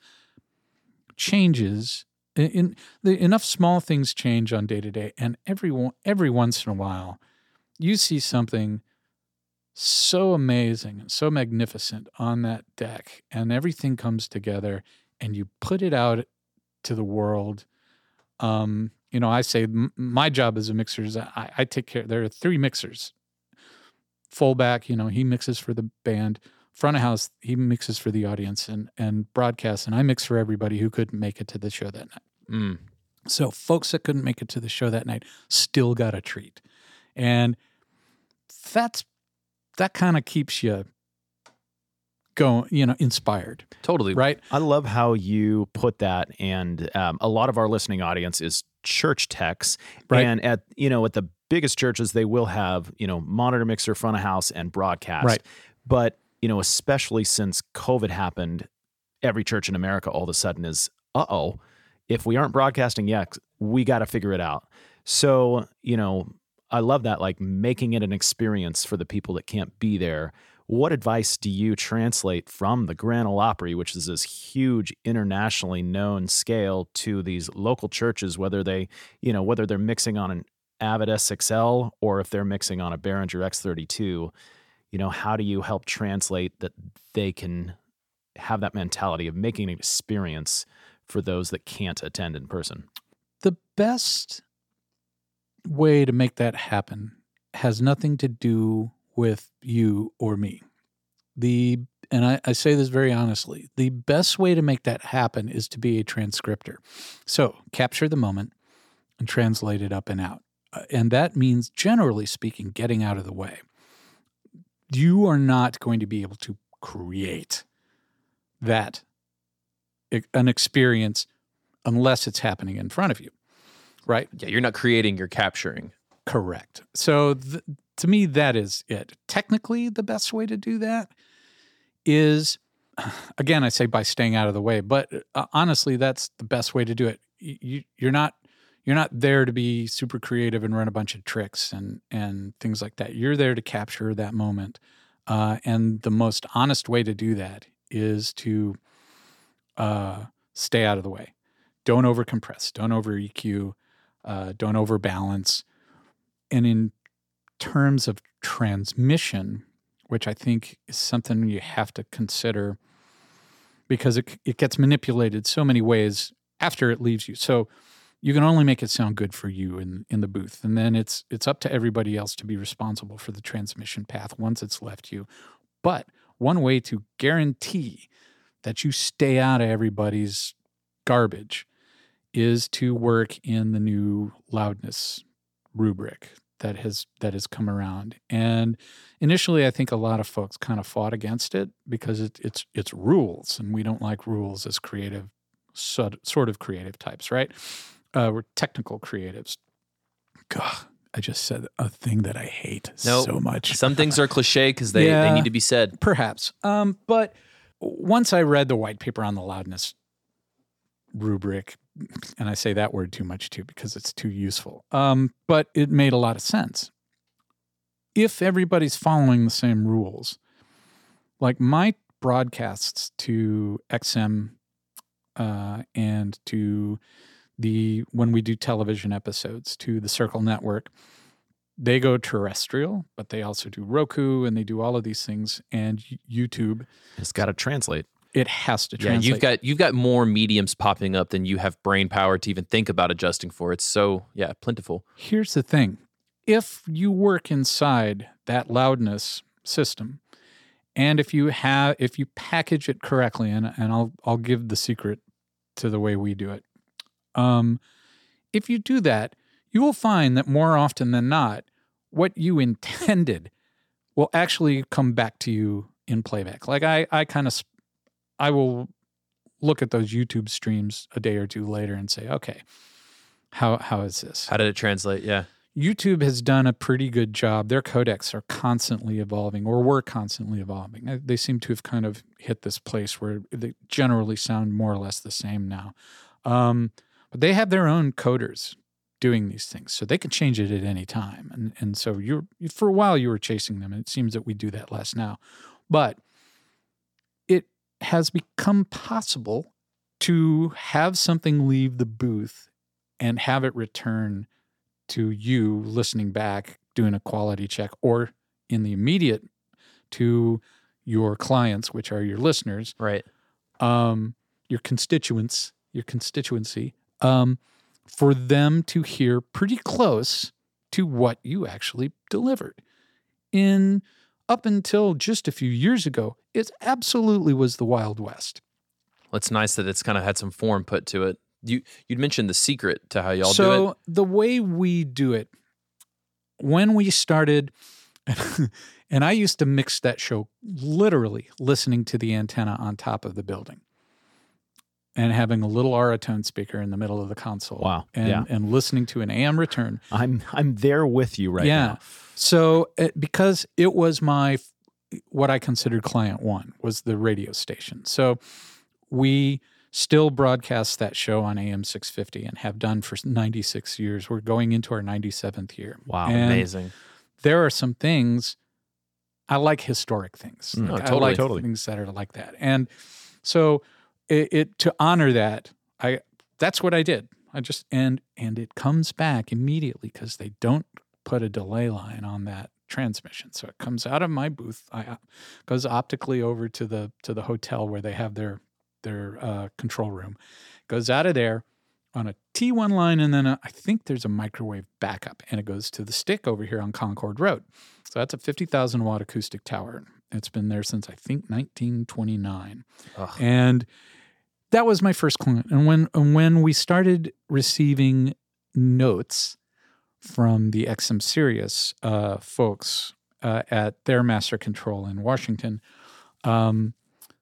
changes in, in the, enough small things change on day to day, and every one- every once in a while you see something so amazing and so magnificent on that deck, and everything comes together, and you put it out to the world. Um, you know, I say m- my job as a mixer is I, I take care. There are three mixers. Fullback, you know, he mixes for the band. Front of house, he mixes for the audience, and and broadcast, and I mix for everybody who couldn't make it to the show that night. Mm. So folks that couldn't make it to the show that night still got a treat, and that's that kind of keeps you going, you know, inspired, Totally. right? I love how you put that, and um, a lot of our listening audience is church techs, Right. and at you know at the biggest churches they will have you know monitor, mixer, front of house, and broadcast. Right. But you know especially since COVID happened, every church in America all of a sudden is uh oh, if we aren't broadcasting yet, we got to figure it out. So you know I love that, like making it an experience for the people that can't be there. What advice do you translate from the Grand Ole Opry, which is this huge internationally known scale, to these local churches, whether they, you know, whether they're mixing on an Avid S X L or if they're mixing on a Behringer X thirty-two, you know, how do you help translate that they can have that mentality of making an experience for those that can't attend in person? The best way to make that happen has nothing to do with you or me. The and I, I say this very honestly, the best way to make that happen is to be a transcriptor. So capture the moment and translate it up and out. Uh, and that means, generally speaking, getting out of the way. You are not going to be able to create that e- an experience unless it's happening in front of you, right? Yeah, you're not creating, you're capturing. Correct. So th- to me, that is it. Technically, the best way to do that is, again, I say by staying out of the way, but uh, honestly, that's the best way to do it. You, you're not you're not there to be super creative and run a bunch of tricks and and things like that. You're there to capture that moment, uh, and the most honest way to do that is to uh, stay out of the way. Don't overcompress. Don't over E Q. Uh, don't overbalance. And in terms of transmission, which I think is something you have to consider because it it gets manipulated so many ways after it leaves you. So you can only make it sound good for you in, in the booth. And then it's it's up to everybody else to be responsible for the transmission path once it's left you. But one way to guarantee that you stay out of everybody's garbage is to work in the new loudness rubric that has that has come around. And initially, I think a lot of folks kind of fought against it because it, it's it's rules, and we don't like rules as creative, sort of creative types, right? Uh, we're technical creatives. God, I just said a thing that I hate nope. so much. Some things are cliche because they, yeah, they need to be said. Perhaps. Um, but once I read the white paper on the loudness rubric, and I say that word too much too because it's too useful, um, but it made a lot of sense. If everybody's following the same rules, like my broadcasts to X M uh, and to the, when we do television episodes, to the Circle Network, they go terrestrial, but they also do Roku and they do all of these things, and YouTube. It's got to translate. It has to Yeah, translate. you've got you've got more mediums popping up than you have brain power to even think about adjusting for. It's so, yeah, plentiful. Here's the thing. If you work inside that loudness system, and if you have if you package it correctly, and, and I'll I'll give the secret to the way we do it. Um, if you do that, you will find that more often than not, what you intended will actually come back to you in playback. Like I, I kind of, I will look at those YouTube streams a day or two later and say, okay, how how is this? How did it translate? Yeah. YouTube has done a pretty good job. Their codecs are constantly evolving, or were constantly evolving. They seem to have kind of hit this place where they generally sound more or less the same now. Um, but they have their own coders doing these things, so they can change it at any time. And and so you're for a while you were chasing them, and it seems that we do that less now. But it has become possible to have something leave the booth and have it return to you listening back, doing a quality check, or in the immediate to your clients, which are your listeners, right? Um, your constituents, your constituency, um, for them to hear pretty close to what you actually delivered. In up until just a few years ago, it absolutely was the Wild West. Well, it's nice that it's kind of had some form put to it. You, you'd mentioned the secret to how y'all so do it. So the way we do it, when we started, and I used to mix that show literally listening to the antenna on top of the building and having a little Aurotone speaker in the middle of the console. Wow. And, yeah. and listening to an A M return. I'm I'm there with you right yeah. now. So it, because it was my, what I considered client one was the radio station. So we still broadcast that show on A M six fifty and have done for ninety-six years. We're going into our ninety-seventh year. Wow, and amazing. There are some things, I like historic things. Mm, like, totally, I like totally. things that are like that. And so it, it to honor that, I that's what I did. I just, and and it comes back immediately because they don't put a delay line on that transmission. So it comes out of my booth, I goes optically over to the to the hotel where they have their their uh, control room, goes out of there on a T one line, and then a, I think there's a microwave backup, and it goes to the stick over here on Concord Road. So that's a fifty thousand watt acoustic tower. It's been there since I think nineteen twenty-nine. Ugh. And that was my first client. And when, and when we started receiving notes from the X M Sirius uh, folks uh, at their master control in Washington, um,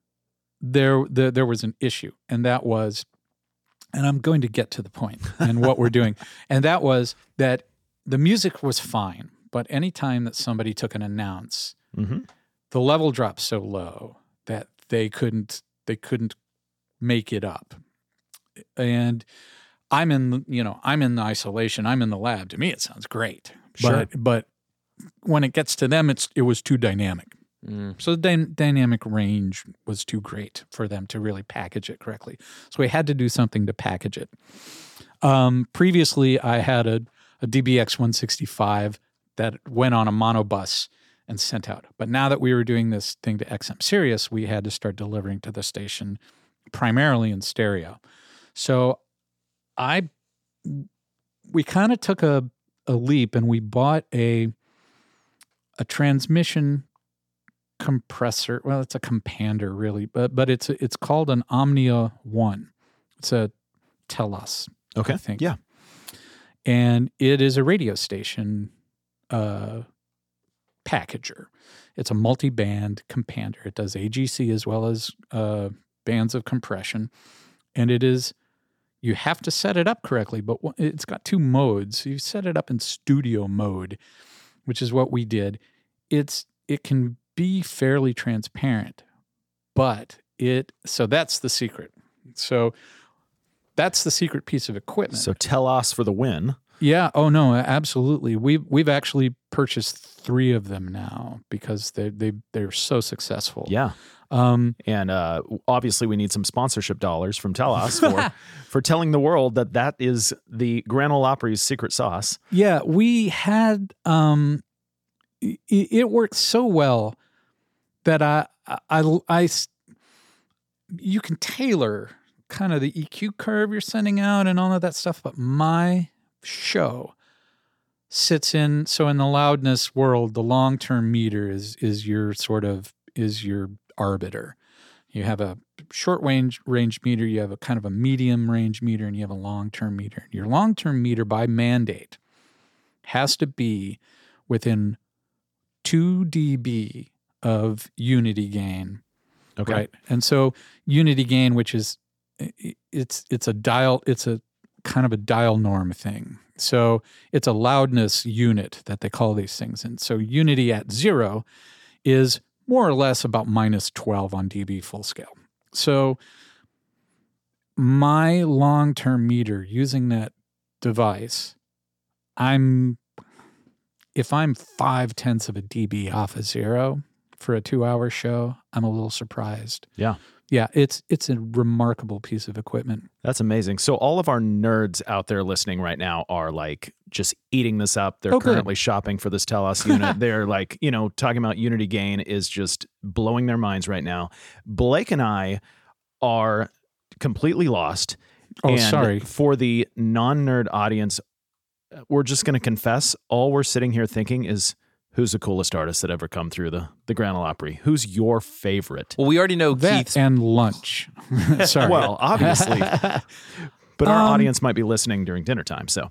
There, there, there was an issue, and that was, and I'm going to get to the point and what we're doing, and that was that the music was fine, but anytime that somebody took an announce, Mm-hmm. the level dropped so low that they couldn't they couldn't make it up. And I'm in, you know, I'm in the isolation. I'm in the lab. To me, it sounds great. Sure. But but when it gets to them, it's it was too dynamic. Mm. So the dy- dynamic range was too great for them to really package it correctly. So we had to do something to package it. Um, previously, I had a, a D B X one sixty-five that went on a monobus and sent out. But now that we were doing this thing to X M Sirius, we had to start delivering to the station primarily in stereo. So I, we kind of took a, a leap and we bought a, a transmission compressor. Well, it's a compander really, but, but it's, it's called an Omnia One. It's a Telos. Okay. I think. Yeah. And it is a radio station, uh, packager. It's a multi-band compander. It does A G C as well as uh, bands of compression. And it is, you have to set it up correctly, but it's got two modes. You set it up in studio mode, which is what we did. It's, it can be fairly transparent, but it, so that's the secret. So that's the secret piece of equipment. So Telos for the win. Yeah. Oh no, absolutely. We've we've actually purchased three of them now because they they they're so successful. Yeah. Um, And uh, obviously, we need some sponsorship dollars from Telos for for telling the world that that is the Grand Ole Opry's secret sauce. yeah. We had um, it, it worked so well that I, I I I you can tailor kind of the E Q curve you're sending out and all of that stuff, but my show sits in, so in the loudness world, the long-term meter is is your sort of is your arbiter. You have a short range range meter, you have a kind of a medium range meter, and you have a long-term meter. Your long-term meter by mandate has to be within two decibels of unity gain. Okay. Right. And so unity gain, which is it's it's a dial, it's a kind of a dial norm thing. So it's a loudness unit that they call these things. And so unity at zero is more or less about minus twelve on dB full scale. So my long-term meter using that device, I'm, if I'm five tenths of a dB off of zero for a two-hour show, I'm a little surprised. Yeah. Yeah, it's it's a remarkable piece of equipment. That's amazing. So all of our nerds out there listening right now are like just eating this up. They're Oh, good. currently shopping for this Telos unit. They're like, you know, talking about unity gain is just blowing their minds right now. Blake and I are completely lost. Oh, And sorry. For the non-nerd audience, we're just going to confess, all we're sitting here thinking is, who's the coolest artist that ever come through the, the Grand Ole Opry? Who's your favorite? Well, we already know That Keith's. and lunch. Sorry. Well, obviously. But our Um, audience might be listening during dinner time, so.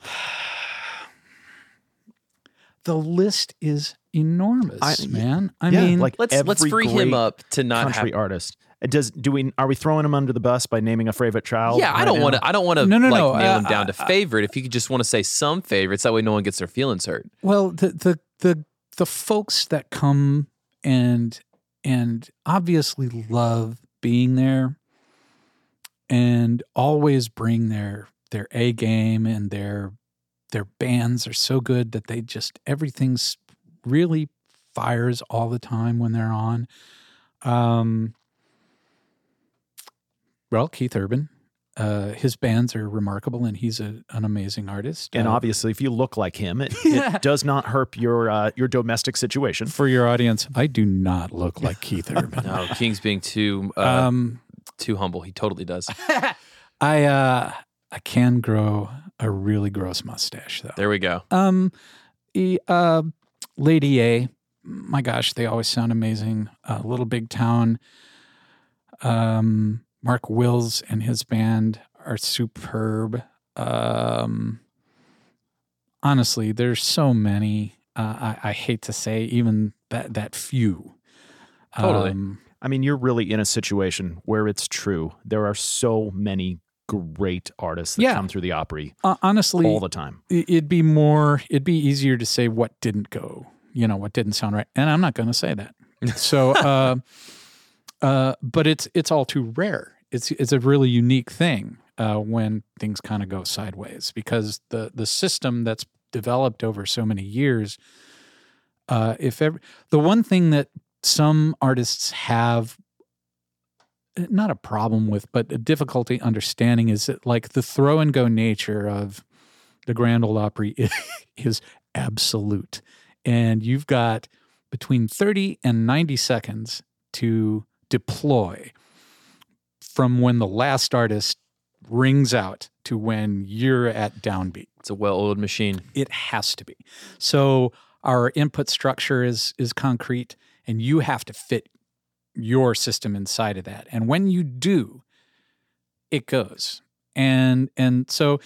the list is enormous, I- man. I yeah, mean, like let's let's every free him great up to not country have. artist. Does do we are we throwing him under the bus by naming a favorite child? Yeah, I right don't now? want to. I don't want to No, no, like no, nail uh, him down to uh, favorite. If you could just want to say some favorites, that way no one gets their feelings hurt. well, the the the the folks that come and and obviously love being there and always bring their their A game, and their their bands are so good that they just everything's really fires all the time when they're on. Um, well, Keith Urban, uh, his bands are remarkable, and he's a, an amazing artist. And Uh, obviously, if you look like him, it, it does not hurt your uh, your domestic situation. for your audience, I do not look like Keith Urban. No, King's being too uh, Um, too humble. He totally does. I uh, I can grow a really gross mustache though. There we go. Um, e- uh, Lady A, my gosh, they always sound amazing. Uh, Little Big Town. Um, Mark Wills and his band are superb. Um, honestly, there's so many. Uh, I, I hate to say even that that few. Totally. Um, I mean, you're really in a situation where it's true. There are so many great artists that Yeah. come through the Opry Uh, honestly, all the time. it- it'd be more, it'd be easier to say what didn't go, you know, what didn't sound right. And I'm not going to say that. So, uh, uh, but it's, it's all too rare. It's, it's a really unique thing uh, when things kind of go sideways, because the, the system that's developed over so many years, uh, if ever, the one thing that some artists have not a problem with, but a difficulty understanding is that, like, the throw and go nature of the Grand Ole Opry is absolute. And you've got between thirty and ninety seconds to deploy from when the last artist rings out to when you're at downbeat. It's a well-oiled machine. It has to be. So our input structure is is concrete, and you have to fit your system inside of that. And when you do, it goes. And and so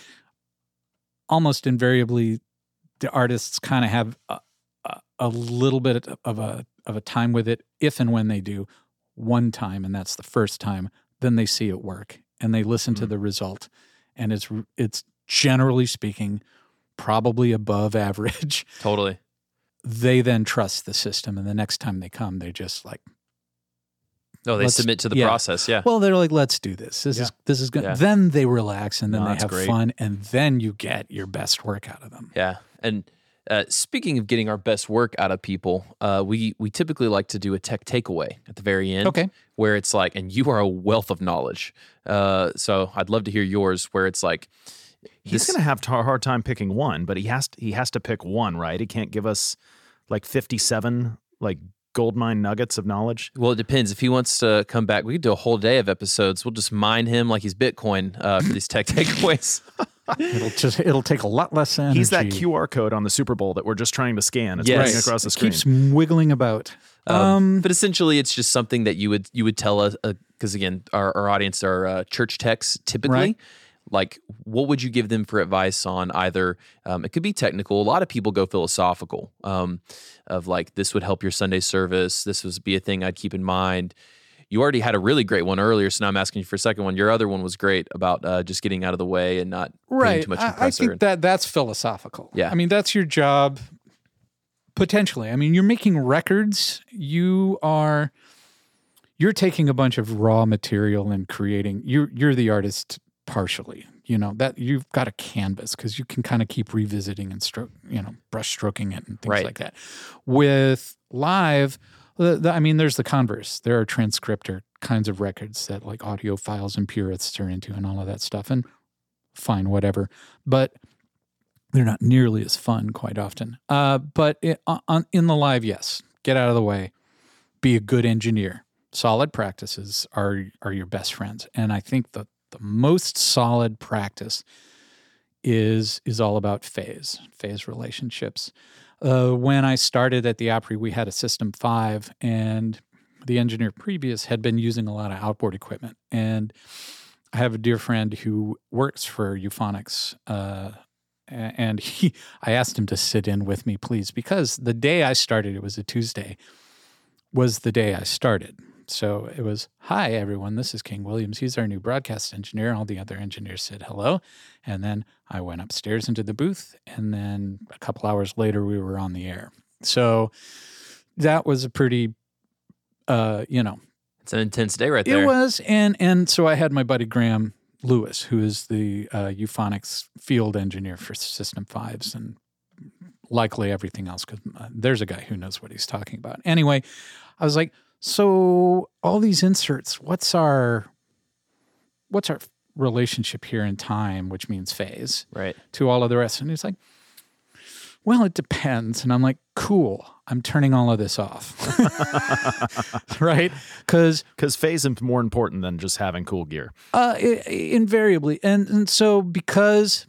almost invariably, the artists kind of have a, a, a little bit of a of a time with it, if and when they do one time, and that's the first time, then they see it work and they listen mm-hmm. to the result. And it's it's generally speaking, probably above average. Totally. They then trust the system, and the next time they come, they just like, No, they Let's- submit to the yeah. process. Yeah. well, they're like, let's do this. This is Yeah. this is good. Yeah. Then they relax, and then No, they that's have great. fun, and then you get your best work out of them. Yeah. And uh, speaking of getting our best work out of people, uh, we we typically like to do a tech takeaway at the very end. Okay. Where it's like, and you are a wealth of knowledge. Uh, so I'd love to hear yours, where it's like, He's this- going to have a hard time picking one, but he has to, he has to pick one, right? He can't give us like fifty-seven like goldmine nuggets of knowledge. Well, it depends. If he wants to come back, we could do a whole day of episodes. We'll just mine him like he's Bitcoin uh, for these tech takeaways. It'll just it'll take a lot less energy. He's that Q R code on the Super Bowl that we're just trying to scan. It's Yes. running Right. across the It screen. keeps wiggling about. Um, Um, but essentially, it's just something that you would you would tell us, because again, our, our audience are uh, church techs typically. Right. Like, what would you give them for advice on either? Um, it could be technical. A lot of people go philosophical. Um, of like, this would help your Sunday service. This would be a thing I'd keep in mind. You already had a really great one earlier, so now I'm asking you for a second one. Your other one was great about uh, just getting out of the way and not putting right. too much I, I compressor. think that that's philosophical. Yeah. I mean, that's your job. Potentially. I mean, you're making records. You are. You're taking a bunch of raw material and creating. You're you're the artist partially. You know that you've got a canvas because you can kind of keep revisiting and stroke. You know, brush stroking it and things Right. like that. With live, the, the, I mean, there's the converse. There are transcriptor kinds of records that like audio files and purists are into and all of that stuff. And fine, whatever. But they're not nearly as fun quite often. Uh, but it, on, in the live, yes, get out of the way. Be a good engineer. Solid practices are are your best friends. And I think the, the most solid practice is is all about phase, phase relationships. Uh, when I started at the Opry, we had a System five, and the engineer previous had been using a lot of outboard equipment. And I have a dear friend who works for Euphonics, uh, and he, I asked him to sit in with me, please, because the day I started, it was a Tuesday, was the day I started. So it was, hi, everyone, this is King Williams. He's our new broadcast engineer. All the other engineers said hello. And then I went upstairs into the booth, and then a couple hours later, we were on the air. So that was a pretty, uh, you know, It's an intense day right there. it was, and and so I had my buddy Graham Lewis, who is the uh, Euphonics field engineer for System Fives and likely everything else, because uh, there's a guy who knows what he's talking about. Anyway, I was like, so all these inserts, what's our what's our relationship here in time, which means phase, Right. to all of the rest? And he's like, well, it depends. And I'm like, cool, I'm turning all of this off. Right? Because Because phase is more important than just having cool gear. uh, i- invariably. And, and so because,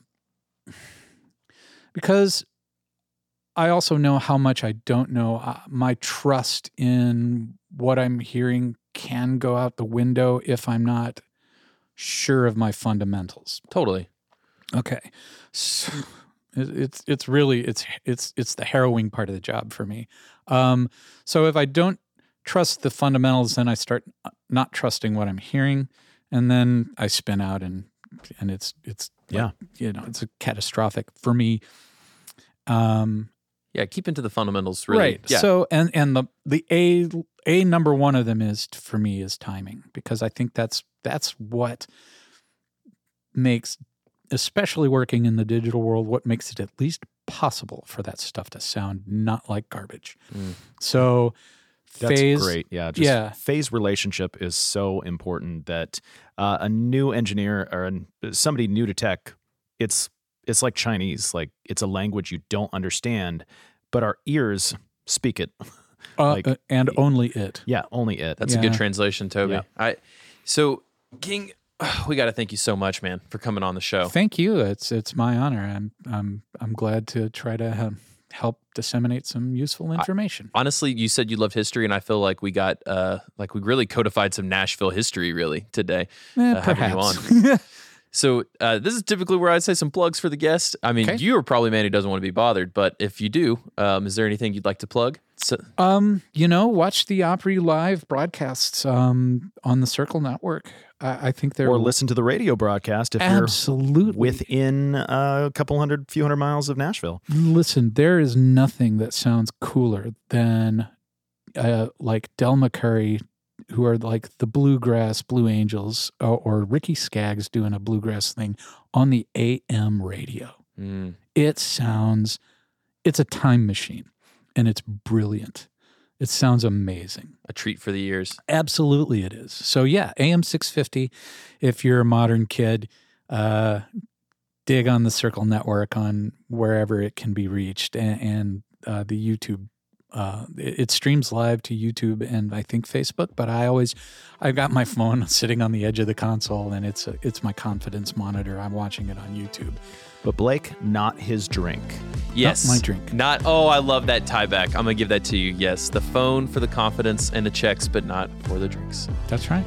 because I also know how much I don't know, uh, my trust in what I'm hearing can go out the window if I'm not sure of my fundamentals. Totally. Okay. So it, it's it's really it's it's it's the harrowing part of the job for me. Um, so if I don't trust the fundamentals, then I start not trusting what I'm hearing, and then I spin out and and it's it's Yeah. like, you know, it's a catastrophic for me. Um, Yeah, keep into the fundamentals, really. right. Yeah. So and and the the a a number one of them is for me is timing, because I think that's that's what makes, especially working in the digital world, what makes it at least possible for that stuff to sound not like garbage. Mm. So That's phase, great. Yeah. Just yeah. phase relationship is so important that uh, a new engineer or an, somebody new to tech, it's it's like Chinese. Like it's a language you don't understand, but our ears speak it. uh, like- uh, and only it. Yeah, only it. That's a Yeah. good translation, Toby. Yeah. I so King, we got to thank you so much, man, for coming on the show. Thank you. It's it's my honor. I'm I'm I'm glad to try to um, help disseminate some useful information. Honestly, you said you loved history, and I feel like we got uh like we really codified some Nashville history really today. Eh, uh, having you perhaps. So uh, this is typically where I'd say some plugs for the guest. I mean, Okay. you are probably a man who doesn't want to be bothered, but if you do, um, is there anything you'd like to plug? So, Um, you know, watch the Opry live broadcasts um, on the Circle Network. I, I think they're Or listen to the radio broadcast if absolutely you're within uh, a couple hundred, few hundred miles of Nashville. Listen, there is nothing that sounds cooler than uh, like Del McCurry, who are like the bluegrass Blue Angels, or, or Ricky Skaggs doing a bluegrass thing on the A M radio. mm, It sounds, it's a time machine, and it's brilliant. It sounds amazing. a treat for the ears. Absolutely it is. So yeah, A M six fifty, if you're a modern kid, uh, dig on the Circle Network on wherever it can be reached, and, and uh, the YouTube. Uh, it, it streams live to YouTube and I think Facebook, but I always, I've got my phone sitting on the edge of the console, and it's a, it's my confidence monitor. I'm watching it on YouTube. But Blake, not his drink. Yes. my drink. Not, oh, I love that tie back. I'm going to give that to you. Yes. The phone for the confidence and the checks, but not for the drinks. That's right.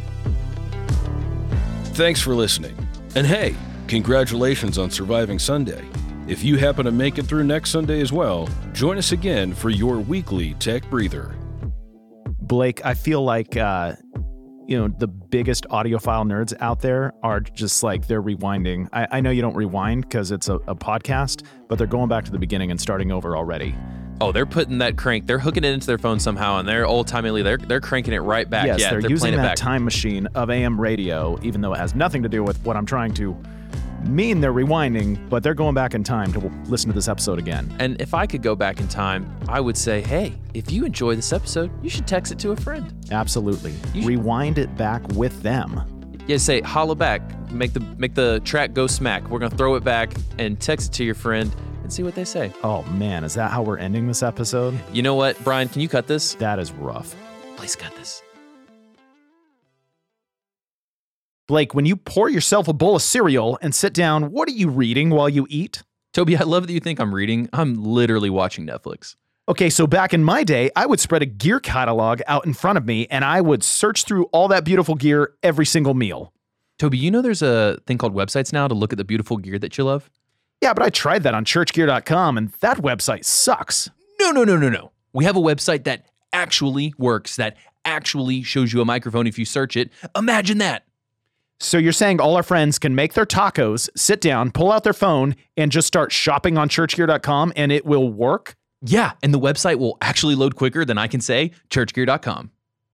Thanks for listening. And hey, congratulations on surviving Sunday. If you happen to make it through next Sunday as well, join us again for your weekly Tech Breather. Blake, I feel like, uh, you know, the biggest audiophile nerds out there are just like, they're rewinding. I, I know you don't rewind because it's a, a podcast, but they're going back to the beginning and starting over already. Oh, they're putting that crank. They're hooking it into their phone somehow, and they're old-timely. They're they're cranking it right back. Yes, yeah, they're, they're using playing it that back. time machine of A M radio, even though it has nothing to do with what I'm trying to mean. They're rewinding, but they're going back in time to listen to this episode again. And if I could go back in time, I would say, hey, if you enjoy this episode, you should text it to a friend. Absolutely. You should- Rewind it back with them. Yeah, say holla back, make the make the track go smack. We're gonna throw it back and text it to your friend and see what they say. Oh man, is that how we're ending this episode? You know what, Brian? Can you cut this? That is rough. Please cut this. Blake, when you pour yourself a bowl of cereal and sit down, what are you reading while you eat? Toby, I love that you think I'm reading. I'm literally watching Netflix. Okay, so back in my day, I would spread a gear catalog out in front of me and I would search through all that beautiful gear every single meal. Toby, you know there's a thing called websites now to look at the beautiful gear that you love? Yeah, but I tried that on church gear dot com and that website sucks. No, no, no, no, no. We have a website that actually works, that actually shows you a microphone if you search it. Imagine that. So you're saying all our friends can make their tacos, sit down, pull out their phone, and just start shopping on church gear dot com and it will work? Yeah, and the website will actually load quicker than I can say church gear dot com.